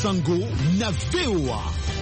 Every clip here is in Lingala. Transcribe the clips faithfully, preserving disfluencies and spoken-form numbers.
Sango na V O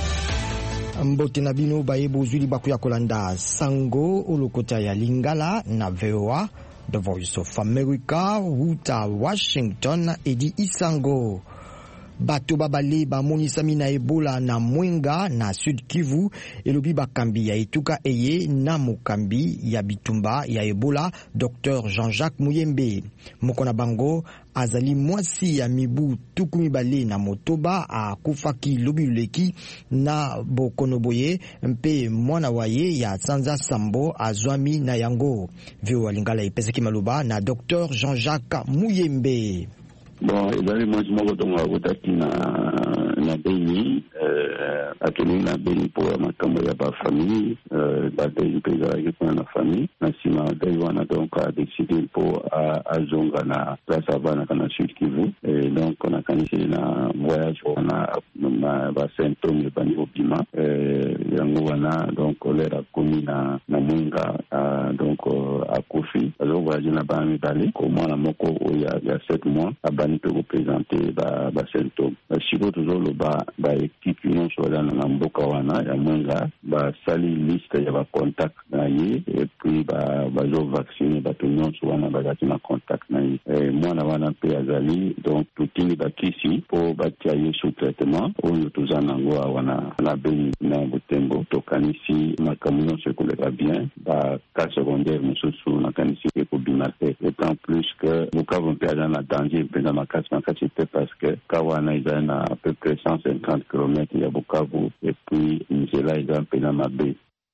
A. Mbote na bino bayebo zuli baku ya kolanda Sango olokota ya Lingala na V O A. The Voice of America, Wuta Washington, Edi Isango. Bato babale ba monisami na Ebola na Mwenga na Sud Kivu elobi bakambi ya etuka eye na mokambi ya bitumba ya Ebola Docteur Jean-Jacques Muyembe. Mokona bango azali mwasi ya mibu tukumi bale na motoba a kufaki lobi leki na bokonoboye mpe mwana waye ya Sanza Sambo azwami na yango. Vio walingala ipeseki maluba na Docteur Jean-Jacques Muyembe. Bon, ezali mwezi moko tonga wotaki na na Beni, euh, atoni na Beni pour makambo ya ba famille, euh, ba dei peza yiko na famille, na sima dei wana donc a décidé pour a azonga na place avana kana Sud Kivu, et donc on a kanisi na voyage wana na ba symptômes ba niveau bima, euh, yango wana donc kolera komi na na Mwenga, donc a kofi, alors voyage na ba mi dali, ko mwana moko o ya ya sept mois, abani pe représenter ba ba symptômes. Siko toujours le ba ba équipe non soit na mboka wana ya Mwenga ba sali liste ya ba contact na ye et puis ba ba zo vacciner ba non soit na ba na contact na ye. Et mwana wana pe azali donc tutini ba kisi pour ba tiaye sous traitement oyo tuzana ngo wana na Beni na Butembo to kanisi makamuno se koleka bien ba cas secondaire mususu na kanisi ko binate et en plus que Bukavu pe na danger pe na makasi makasi parce que kawana eza na à peu près cent cinquante kilomètres ya Bukavu et puis Nzela eza pena mabe.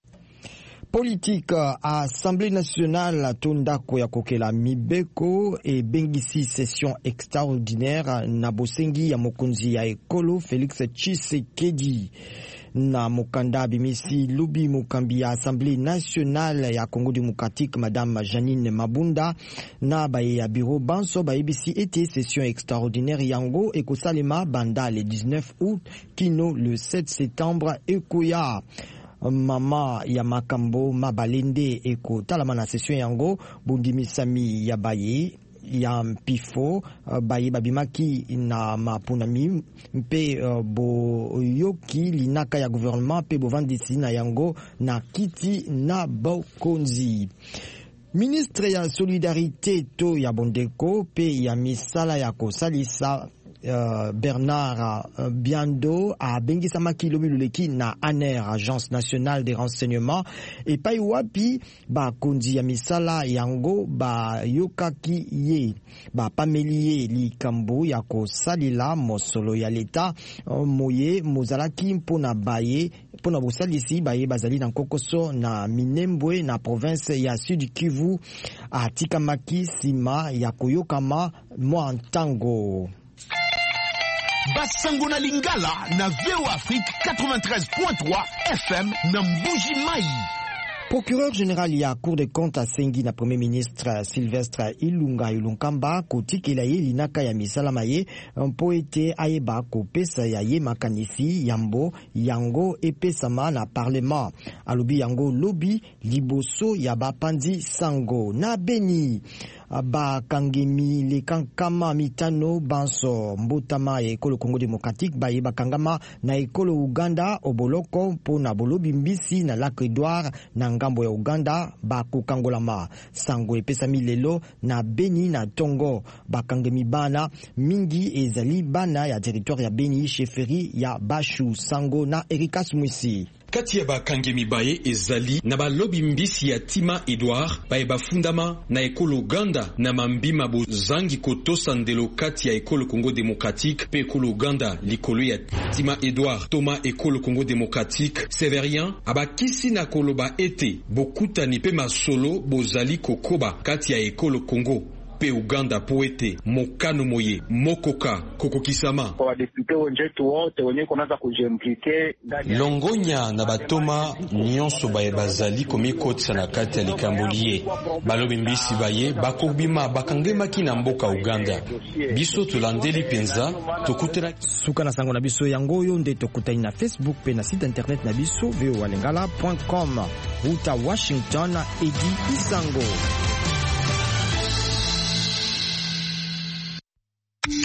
Politique à Assemblée nationale tondako ya kokela mibeko e bengisi session extraordinaire na bosengi ya mokonzi ya ekolo Félix Tshisekedi. Na mokanda bimisi lubi mokambi ya Assemblée nationale ya Congo démocratique Madame Janine Mabunda na baye ya bureau banso bayebisi ete session extraordinaire yango ekosalema banda le dix-neuf août kino le sept septembre ekoya. Mama ya makambo mabalende eko talama na session yango bundimisami ya baye ya mpifo uh, baye babimaki na mapunami mpe uh, bo yoki linaka ya gouvernement pe bovandisi na yango na kiti na bokonzi. Ministre ya solidarité to ya bondeko pe ya misala ya kosalisa Uh, Bernard uh, Biando a bengisa makilobi luleki na A N E R, Agence nationale des renseignements, et pa wapi ba konzi ya misala yango ba yokaki ye ba pamelie li kambu ya ko salila mosolo ya leta uh, moye mozalaki mpona baye mpona bosalisi baye bazali na kokoso na Minembwe na province ya Sud Kivu atikamaki sima ya koyokama mwa ntango. Basango na Lingala na V O A Afrique quatre-vingt-treize point trois F M na Mbuji Mai. Procureur général ya Cour des comptes asengi na Premier ministre Sylvestre Ilunga Ilunkamba kotikela ye linaka ya misala maye mpo ete ayeba kopesa ya ye makanisi yambo yango epesama na parlement. Alobi yango lobi liboso ya bapandi sango na Beni. Ba kangemi le kankama mitano banso mbotama ya ekolo Congo démocratique ba yeba kangama na ekolo Uganda oboloko mpo na bolobi mbisi na Lac Edouard na ngambo ya Uganda ba kukangolama sango epesami lelo na Beni na Tongo. Ba kangemi bana mingi ezali bana ya territoire ya Beni chefferie ya Bashu sango na Erikas Mwisi. Kati ya bakangemi baye ezali na balobi mbisi ya Tima Edouard baye bafundama na ekolo Uganda na mambima bozangi kotosa ndelo kati ya ekolo Congo démocratique pe ekolo Uganda likolo ya Tima Edouard Thomas ekolo Congo démocratique Severien abakisi na koloba ete bokutani pe masolo bozali kokoba kati ya ekolo Congo pe Uganda poete mokano moye mokoka kokokisama kwa depute wenzetu wote wenye kunaanza kujimplike longonya na batoma nyonso baye bazali komikotsa na kati ya likambuliye balobi mbisi baye bakobima bakangemaki na mboka Uganda biso tulandeli penza tokutela suka na sango na biso yango yo nde tokutani na Facebook pe na site internet na biso v o a lingala point com. Uta Washington Edi Isango.